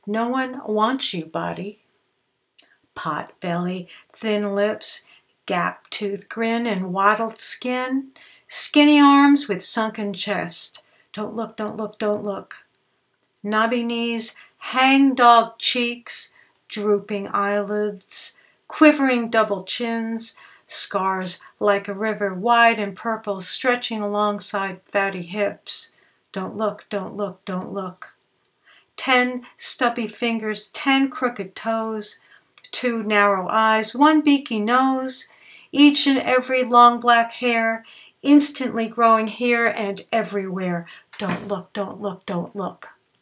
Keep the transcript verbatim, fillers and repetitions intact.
No one wants you, body. Pot belly, thin lips, gap-toothed grin and wattled skin, skinny arms with sunken chest. Don't look, don't look, don't look. Knobby knees, hang-dog cheeks, drooping eyelids, quivering double chins, scars like a river, wide and purple, stretching alongside fatty hips. Don't look, don't look, don't look. Ten stubby fingers, ten crooked toes, two narrow eyes, one beaky nose, each and every long black hair, instantly growing here and everywhere. Don't look, don't look, don't look.